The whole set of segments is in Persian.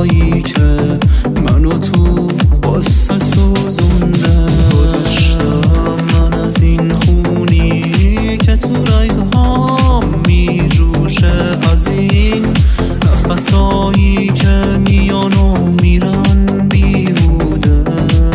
نفسایی که منو تو قصه سوزونده. گذاشتم من از این خونی که تو رگهام میجوشه، از این نفسایی که میان و میرن بیهوده.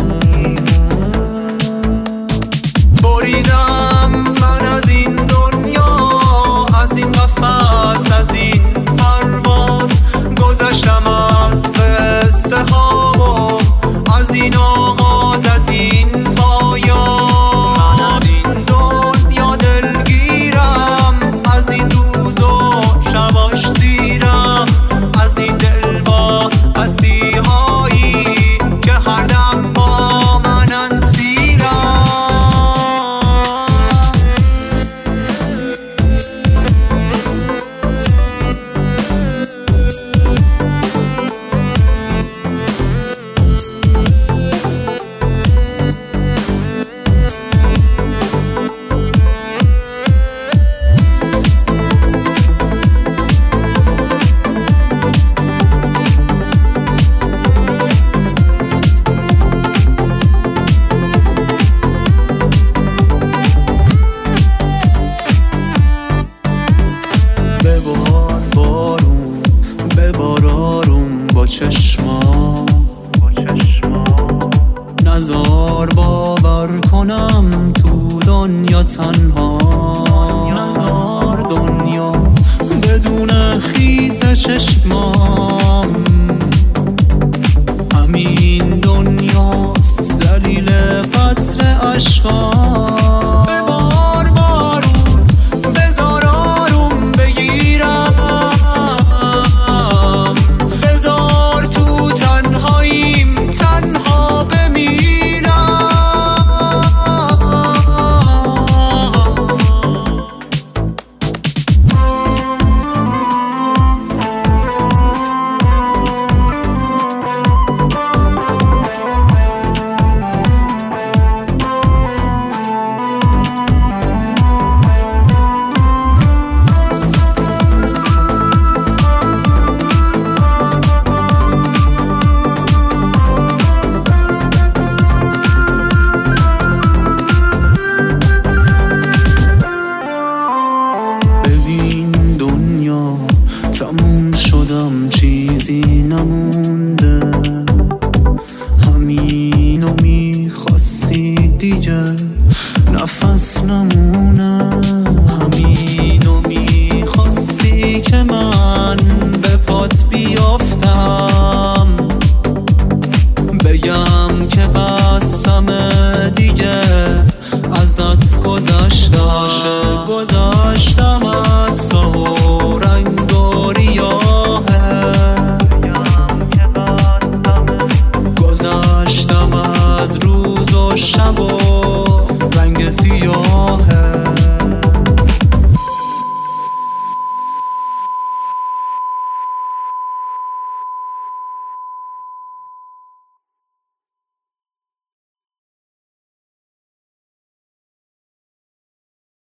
بریدم من از این دنیا، از این قفس، از این پرواز. گذشتم از قصه ها و از این آغاز، از این پایان. من از این دنیا دلگیرم، از این روز و شباش سیرم، از این دل با هستی هایی که هر دم با منن سیرم. ببار بارون، ببار آروم با چشما، نزار باور کنم تو دنیا تنها. نزار دنیا بدون خیز چشمام، همین دنیاست دلیل قطر عشقام. ببار بارون، بذار آروم بگیرم، بذار تو تنهاییم تنها بمیرم. تموم شدم چیزی نمونده، همینو میخواستی دیگه نفس نمونه. همینو میخواستی که من به پات بیافتم، بگم که بستم دیگه ازت گذشتم.